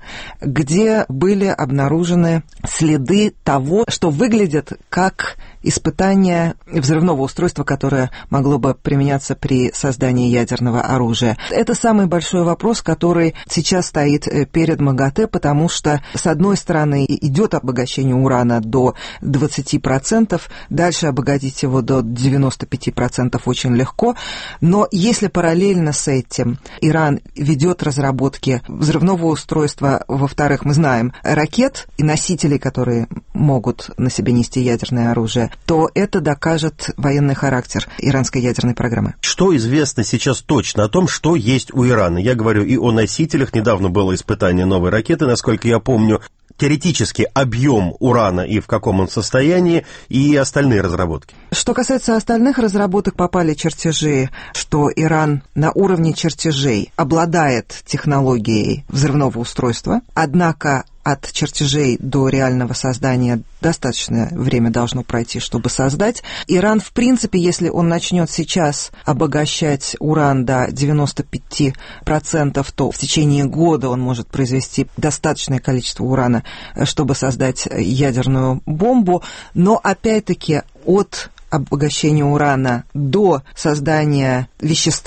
где были обнаружены следы того, что выглядит как испытание взрывного устройства, которое могло бы применяться при создании ядерного оружия. Это самый большой вопрос, который сейчас стоит перед МАГАТЭ, потому что, с одной стороны, идет обогащение урана до двадцати процентов, дальше обогатить его до девяноста пяти процентов очень легко, но если параллельно с этим Иран ведет разработки взрывного устройства, во-вторых, мы знаем, ракет и носителей, которые могут на себе нести ядерное оружие, то это докажет военный характер иранской ядерной программы. Что известно сейчас точно о том, что есть у Ирана? Я говорю и о носителях. Недавно было испытание новой ракеты, насколько я помню. Теоретически объем урана и в каком он состоянии, и остальные разработки. Что касается остальных разработок, попали чертежи, что Иран на уровне чертежей обладает технологией взрывного устройства, однако от чертежей до реального создания достаточное время должно пройти, чтобы создать. Иран, в принципе, если он начнет сейчас обогащать уран до девяноста пяти процентов, то в течение года он может произвести достаточное количество урана, чтобы создать ядерную бомбу. Но, опять-таки, от обогащения урана до создания вещества,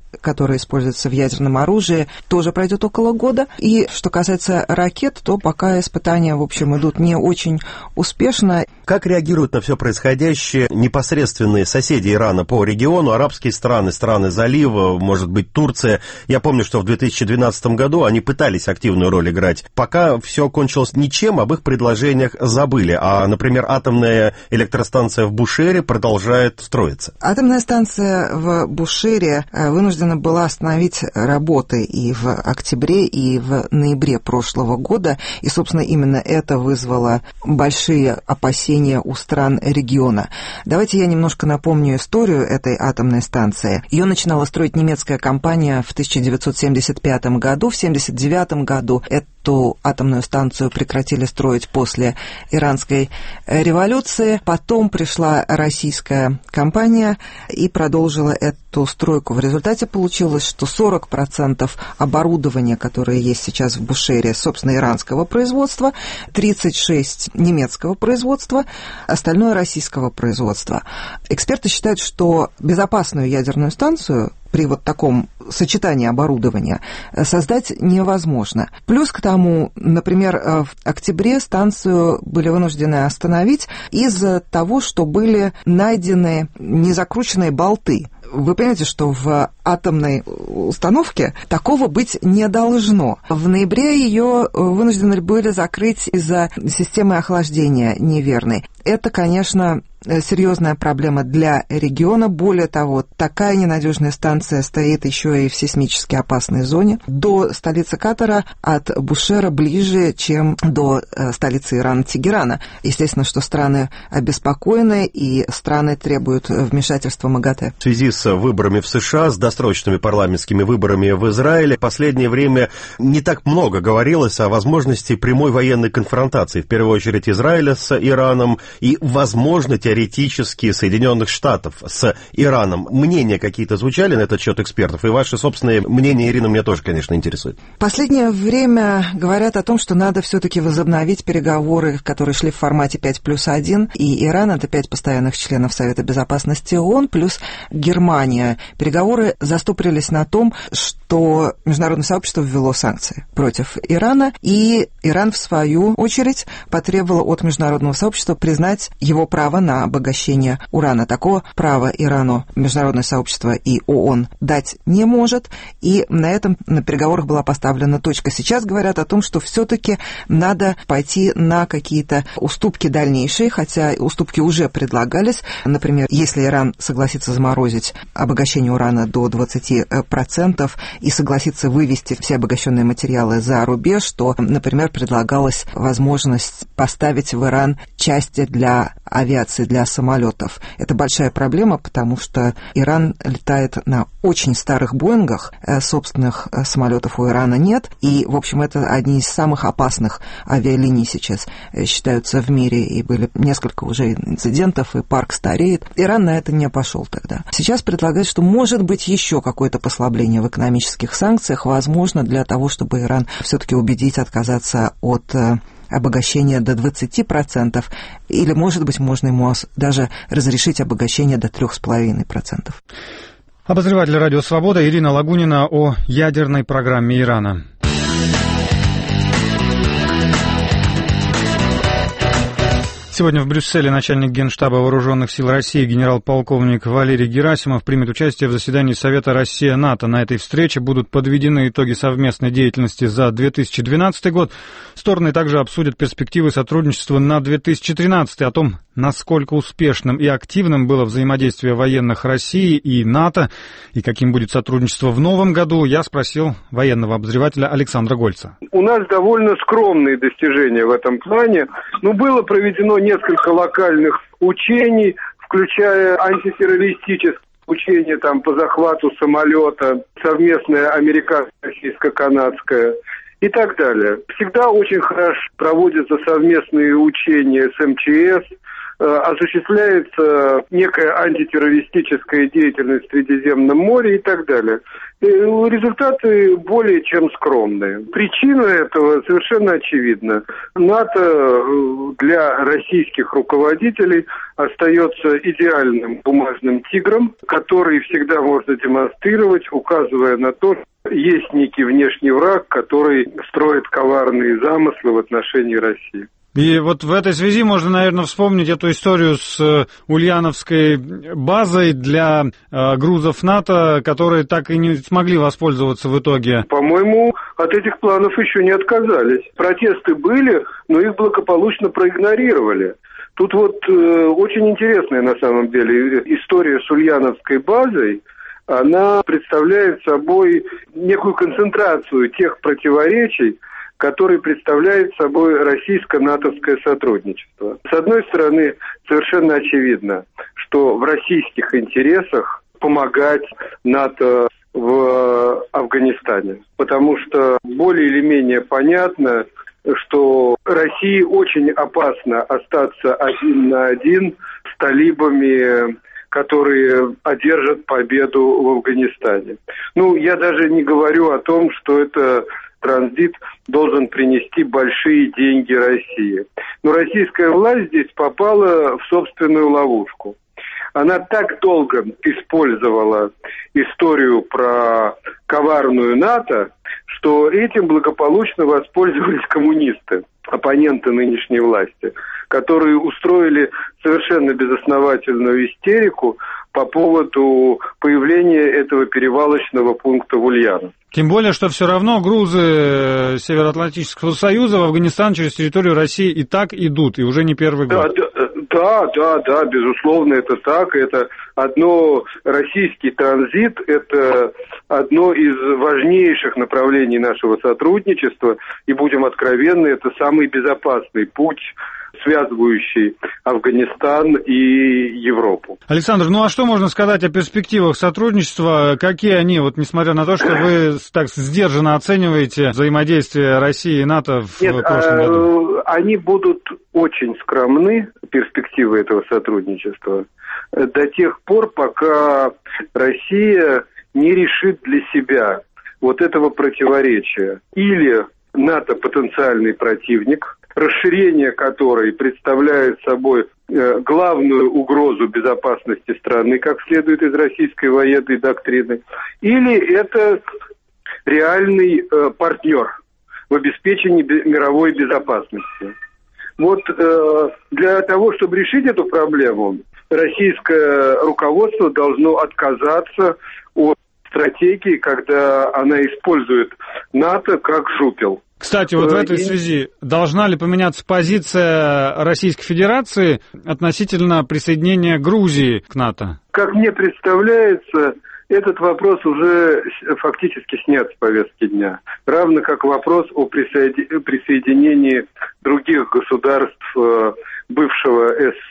которое используется в ядерном оружии, тоже пройдет около года. И что касается ракет, то пока испытания, в общем, идут не очень успешно. Как реагируют на все происходящее непосредственные соседи Ирана по региону, арабские страны, страны залива, может быть, Турция? Я помню, что в две тысячи двенадцатом году они пытались активную роль играть. Пока все кончилось ничем, об их предложениях забыли. А, например, атомная электростанция в Бушере продолжает строиться. Атомная станция в Бушере вынуждена была остановить работы и в октябре, и в ноябре прошлого года. И, собственно, именно это вызвало большие опасения у стран региона. Давайте я немножко напомню историю этой атомной станции. Ее начинала строить немецкая компания в тысяча девятьсот семьдесят пятом году. В тысяча девятьсот семьдесят девятом году эту атомную станцию прекратили строить после Иранской революции. Потом пришла российская компания и продолжила эту стройку. В результате получилось, что сорок процентов оборудования, которое есть сейчас в Бушере, собственно, иранского производства, тридцать шесть процентов немецкого производства, остальное российского производства. Эксперты считают, что безопасную ядерную станцию при вот таком сочетании оборудования создать невозможно. Плюс к тому, например, в октябре станцию были вынуждены остановить из-за того, что были найдены незакрученные болты. Вы понимаете, что в атомной установке такого быть не должно. В ноябре ее вынуждены были закрыть из-за системы охлаждения неверной. Это, конечно, серьезная проблема для региона. Более того, такая ненадежная станция стоит еще и в сейсмически опасной зоне. До столицы Катара от Бушера ближе, чем до столицы Ирана Тегерана. Естественно, что страны обеспокоены, и страны требуют вмешательства МАГАТЭ. В связи с выборами в США, с досрочными парламентскими выборами в Израиле, в последнее время не так много говорилось о возможности прямой военной конфронтации, в первую очередь Израиля с Ираном и, возможно, теоретически Соединенных Штатов с Ираном. Мнения какие-то звучали на этот счет экспертов? И ваши собственные мнения, Ирина, меня тоже, конечно, интересует. В последнее время говорят о том, что надо все-таки возобновить переговоры, которые шли в формате пять плюс один, и Иран — это пять постоянных членов Совета Безопасности ООН, плюс Германия. Переговоры застопорились на том, что международное сообщество ввело санкции против Ирана, и Иран, в свою очередь, потребовал от международного сообщества признать его право на обогащение урана. Такого права Ирану международное сообщество и ООН дать не может, и на этом на переговорах была поставлена точка. Сейчас говорят о том, что все-таки надо пойти на какие-то уступки дальнейшие, хотя уступки уже предлагались. Например, если Иран согласится заморозить обогащение урана до двадцати процентов и согласится вывести все обогащенные материалы за рубеж, то, например, предлагалась возможность поставить в Иран части для авиации, для самолетов. Это большая проблема, потому что Иран летает на очень старых Боингах, собственных самолетов у Ирана нет, и, в общем, это одни из самых опасных авиалиний сейчас считаются в мире, и были несколько уже инцидентов, и парк стареет. Иран на это не пошел тогда. Сейчас предлагают, что может быть еще какое-то послабление в экономических санкциях, возможно, для того, чтобы Иран все-таки убедить отказаться от обогащение до двадцати процентов, или, может быть, можно ему даже разрешить обогащение до трёх с половиной процентов. Обозреватель «Радио Свобода» Ирина Лагунина о ядерной программе Ирана. Сегодня в Брюсселе начальник Генштаба Вооруженных сил России генерал-полковник Валерий Герасимов примет участие в заседании Совета Россия-НАТО. На этой встрече будут подведены итоги совместной деятельности за две тысячи двенадцатый год. Стороны также обсудят перспективы сотрудничества на две тысячи тринадцатый, о том, насколько успешным и активным было взаимодействие военных России и НАТО, и каким будет сотрудничество в новом году, я спросил военного обозревателя Александра Гольца. У нас довольно скромные достижения в этом плане. Но было проведено несколько локальных учений, включая антитеррористические учения там, по захвату самолета, совместное американо-российско-канадское и так далее. Всегда очень хорошо проводятся совместные учения с эм че эс, осуществляется некая антитеррористическая деятельность в Средиземном море и так далее. И результаты более чем скромные. Причина этого совершенно очевидна. НАТО для российских руководителей остается идеальным бумажным тигром, который всегда можно демонстрировать, указывая на то, что есть некий внешний враг, который строит коварные замыслы в отношении России. И вот в этой связи можно, наверное, вспомнить эту историю с Ульяновской базой для э, грузов НАТО, которые так и не смогли воспользоваться в итоге. По-моему, от этих планов еще не отказались. Протесты были, но их благополучно проигнорировали. Тут вот э, очень интересная на самом деле история с Ульяновской базой. Она представляет собой некую концентрацию тех противоречий, который представляет собой российско-натовское сотрудничество. С одной стороны, совершенно очевидно, что в российских интересах помогать НАТО в Афганистане, потому что более или менее понятно, что России очень опасно остаться один на один с талибами, которые одержат победу в Афганистане. Ну, я даже не говорю о том, что это транзит должен принести большие деньги России. Но российская власть здесь попала в собственную ловушку. Она так долго использовала историю про коварную НАТО, что этим благополучно воспользовались коммунисты, оппоненты нынешней власти, которые устроили совершенно безосновательную истерику по поводу появления этого перевалочного пункта в Ульяновске. Тем более, что все равно грузы Североатлантического Союза в Афганистан через территорию России и так идут, и уже не первый год. Да, да, да, да, безусловно, это так. Это одно российский транзит, это одно из важнейших направлений нашего сотрудничества, и будем откровенны, это самый безопасный путь, связывающий Афганистан и Европу. Александр, ну а что можно сказать о перспективах сотрудничества? Какие они, вот несмотря на то, что вы так сдержанно оцениваете взаимодействие России и НАТО в Нет, прошлом году? Они будут очень скромны, перспективы этого сотрудничества, до тех пор, пока Россия не решит для себя вот этого противоречия. Или НАТО потенциальный противник, расширение которой представляет собой э, главную угрозу безопасности страны, как следует из российской военной доктрины, или это реальный э, партнер в обеспечении бе- мировой безопасности. Вот э, для того, чтобы решить эту проблему, российское руководство должно отказаться от стратегии, когда она использует НАТО как жупел. Кстати, вот в этой связи должна ли поменяться позиция Российской Федерации относительно присоединения Грузии к НАТО? Как мне представляется, этот вопрос уже фактически снят с повестки дня. Равно как вопрос о присоединении других государств бывшего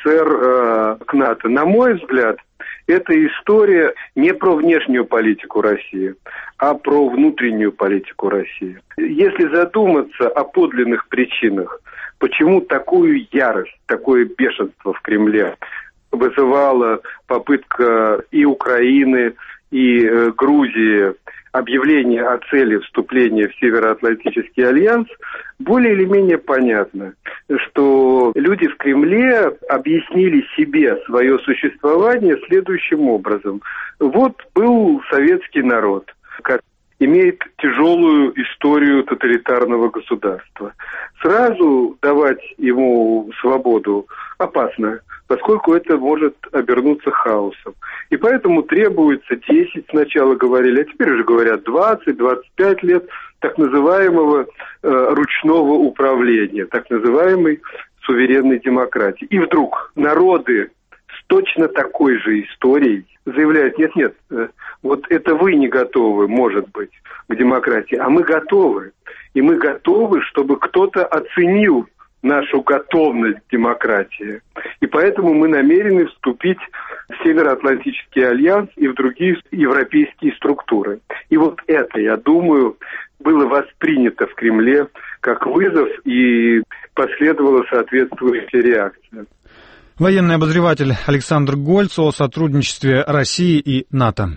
СССР к НАТО. На мой взгляд, эта история не про внешнюю политику России, а про внутреннюю политику России. Если задуматься о подлинных причинах, почему такую ярость, такое бешенство в Кремле вызывала попытка и Украины, и э, Грузии объявление о цели вступления в Североатлантический альянс, более или менее понятно, что люди в Кремле объяснили себе свое существование следующим образом. Вот был советский народ, который имеет тяжелую историю тоталитарного государства. Сразу давать ему свободу опасно, поскольку это может обернуться хаосом. И поэтому требуется десять, сначала говорили, а теперь уже говорят двадцать-двадцать пять лет так называемого э, ручного управления, так называемой суверенной демократии. И вдруг народы с точно такой же историей заявляют, нет-нет, э, вот это вы не готовы, может быть, к демократии, а мы готовы. И мы готовы, чтобы кто-то оценил нашу готовность к демократии. И поэтому мы намерены вступить в Североатлантический альянс и в другие европейские структуры. И вот это, я думаю, было воспринято в Кремле как вызов и последовала соответствующая реакция. Военный обозреватель Александр Гольц о сотрудничестве России и НАТО.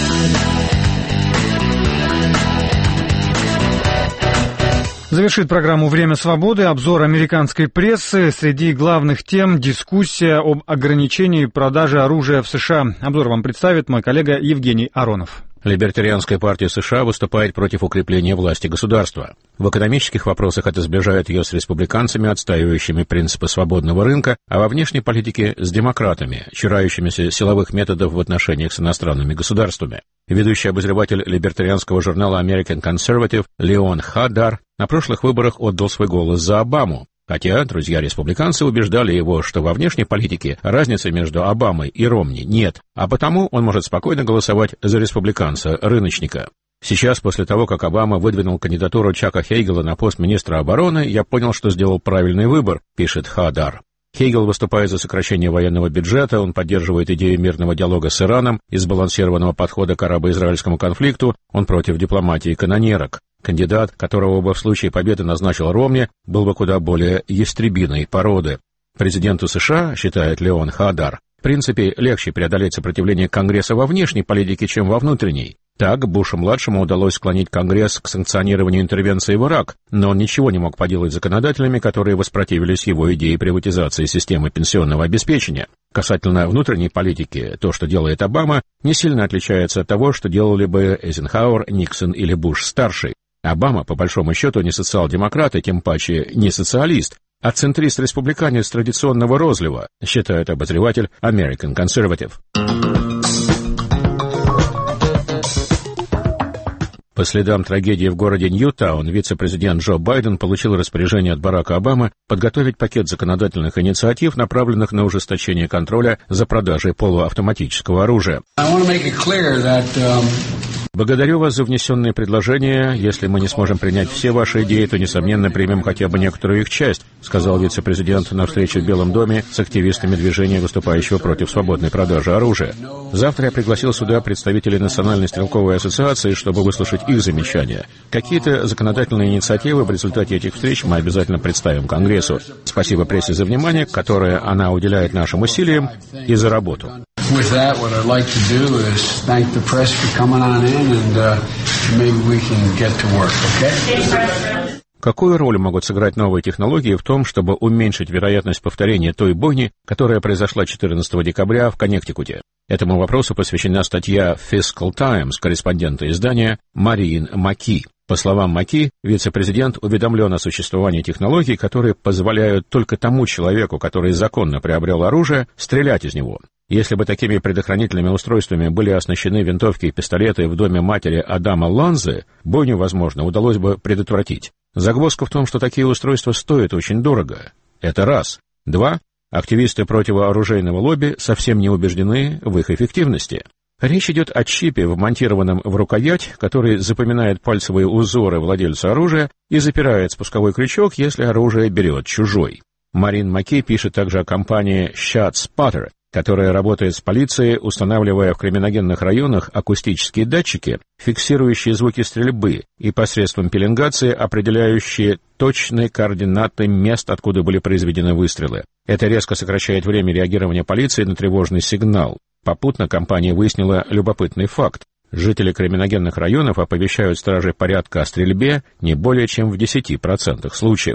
Завершит программу «Время свободы» обзор американской прессы. Среди главных тем дискуссия об ограничении продажи оружия в США. Обзор вам представит мой коллега Евгений Аронов. Либертарианская партия США выступает против укрепления власти государства. В экономических вопросах это сближает ее с республиканцами, отстаивающими принципы свободного рынка, а во внешней политике с демократами, чурающимися силовых методов в отношениях с иностранными государствами. Ведущий обозреватель либертарианского журнала American Conservative Леон Хаддар на прошлых выборах отдал свой голос за Обаму, хотя друзья-республиканцы убеждали его, что во внешней политике разницы между Обамой и Ромни нет, а потому он может спокойно голосовать за республиканца-рыночника. Сейчас, после того, как Обама выдвинул кандидатуру Чака Хейгела на пост министра обороны, я понял, что сделал правильный выбор, пишет Хаддар. Хейгел выступает за сокращение военного бюджета, он поддерживает идею мирного диалога с Ираном и сбалансированного подхода к арабо-израильскому конфликту, он против дипломатии канонерок. Кандидат, которого бы в случае победы назначил Ромни, был бы куда более ястребиной породы. Президенту США, считает Леон Хаддар, в принципе, легче преодолеть сопротивление Конгресса во внешней политике, чем во внутренней. Так, Бушу-младшему удалось склонить Конгресс к санкционированию интервенции в Ирак, но он ничего не мог поделать с законодателями, которые воспротивились его идее приватизации системы пенсионного обеспечения. Касательно внутренней политики, то, что делает Обама, не сильно отличается от того, что делали бы Эйзенхауэр, Никсон или Буш-старший. Обама, по большому счету, не социал-демократ и тем паче не социалист, а центрист-республиканец традиционного розлива, считает обозреватель American Conservative. По следам трагедии в городе Ньютаун, вице-президент Джо Байден получил распоряжение от Барака Обамы подготовить пакет законодательных инициатив, направленных на ужесточение контроля за продажей полуавтоматического оружия. Благодарю вас за внесенные предложения. Если мы не сможем принять все ваши идеи, то, несомненно, примем хотя бы некоторую их часть, сказал вице-президент на встрече в Белом доме с активистами движения, выступающего против свободной продажи оружия. Завтра я пригласил сюда представителей Национальной стрелковой ассоциации, чтобы выслушать их замечания. Какие-то законодательные инициативы в результате этих встреч мы обязательно представим Конгрессу. Спасибо прессе за внимание, которое она уделяет нашим усилиям, и за работу. With that, what I'd like to do is thank the press for coming on in, and uh, maybe we can get to work, okay? Какую роль могут сыграть новые технологии в том, чтобы уменьшить вероятность повторения той бойни, которая произошла четырнадцатого декабря в Коннектикуте? Этому вопросу посвящена статья Fiscal Times корреспондента издания Мариин Маки. По словам Маки, вице-президент уведомлен о существовании технологий, которые позволяют только тому человеку, который законно приобрел оружие, стрелять из него. Если бы такими предохранительными устройствами были оснащены винтовки и пистолеты в доме матери Адама Ланзы, бойню, возможно, удалось бы предотвратить. Загвоздка в том, что такие устройства стоят очень дорого. Это раз. Два. Активисты противооружейного лобби совсем не убеждены в их эффективности. Речь идет о чипе, вмонтированном в рукоять, который запоминает пальцевые узоры владельца оружия и запирает спусковой крючок, если оружие берет чужой. Марин Маки пишет также о компании ShotSpotter, которая работает с полицией, устанавливая в криминогенных районах акустические датчики, фиксирующие звуки стрельбы и посредством пеленгации определяющие точные координаты мест, откуда были произведены выстрелы. Это резко сокращает время реагирования полиции на тревожный сигнал. Попутно компания выяснила любопытный факт. Жители криминогенных районов оповещают стражей порядка о стрельбе не более чем в десяти процентах случаев.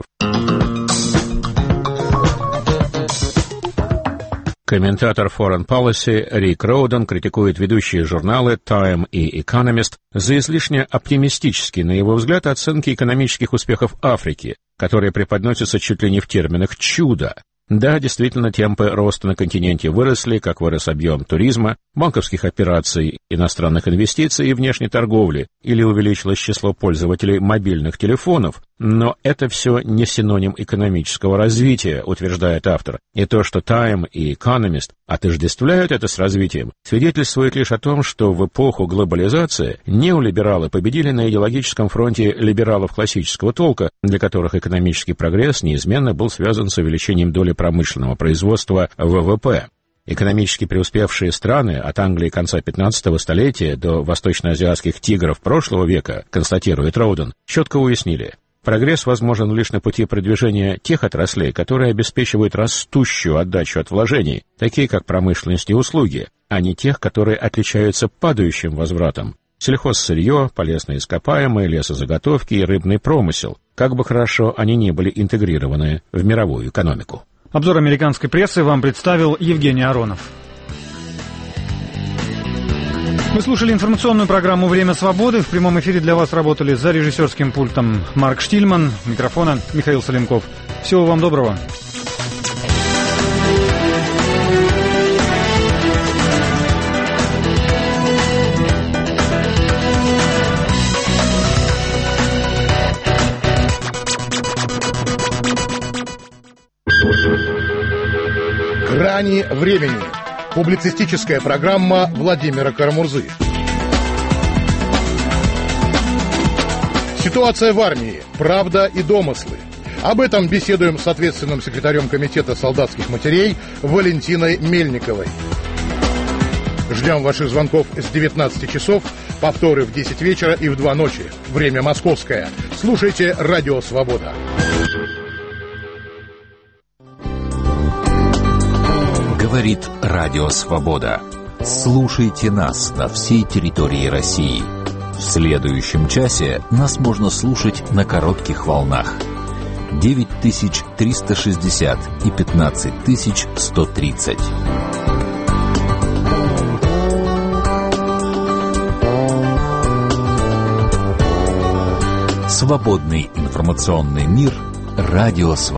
Комментатор Foreign Policy Рик Роуден критикует ведущие журналы Time и Economist за излишне оптимистические, на его взгляд, оценки экономических успехов Африки, которые преподносятся чуть ли не в терминах «чудо». Да, действительно, темпы роста на континенте выросли, как вырос объем туризма, банковских операций, иностранных инвестиций и внешней торговли, или увеличилось число пользователей мобильных телефонов, но это все не синоним экономического развития, утверждает автор. И то, что Time и Economist отождествляют это с развитием, свидетельствует лишь о том, что в эпоху глобализации неолибералы победили на идеологическом фронте либералов классического толка, для которых экономический прогресс неизменно был связан с увеличением доли промышленного производства в ВВП. Экономически преуспевшие страны от Англии конца пятнадцатого столетия до восточноазиатских тигров прошлого века, констатирует Роуден, четко уяснили: Прогресс возможен лишь на пути продвижения тех отраслей, которые обеспечивают растущую отдачу от вложений, такие как промышленность и услуги, а не тех, которые отличаются падающим возвратом. Сельхозсырье, полезные ископаемые, лесозаготовки и рыбный промысел, как бы хорошо они ни были интегрированы в мировую экономику. Обзор американской прессы вам представил Евгений Аронов. Мы слушали информационную программу «Время свободы». В прямом эфире для вас работали за режиссерским пультом Марк Штильман, микрофона Михаил Соленков. Всего вам доброго. «Грани времени». Публицистическая программа Владимира Карамурзы. Ситуация в армии. Правда и домыслы. Об этом беседуем с ответственным секретарем Комитета солдатских матерей Валентиной Мельниковой. Ждем ваших звонков с девятнадцати часов, повторы в десять вечера и в два ночи. Время московское. Слушайте «Радио Свобода». Говорит Радио Свобода. Слушайте нас на всей территории России. В следующем часе нас можно слушать на коротких волнах. девять тысяч триста шестьдесят и пятнадцать тысяч сто тридцать. Свободный информационный мир. Радио Свобода.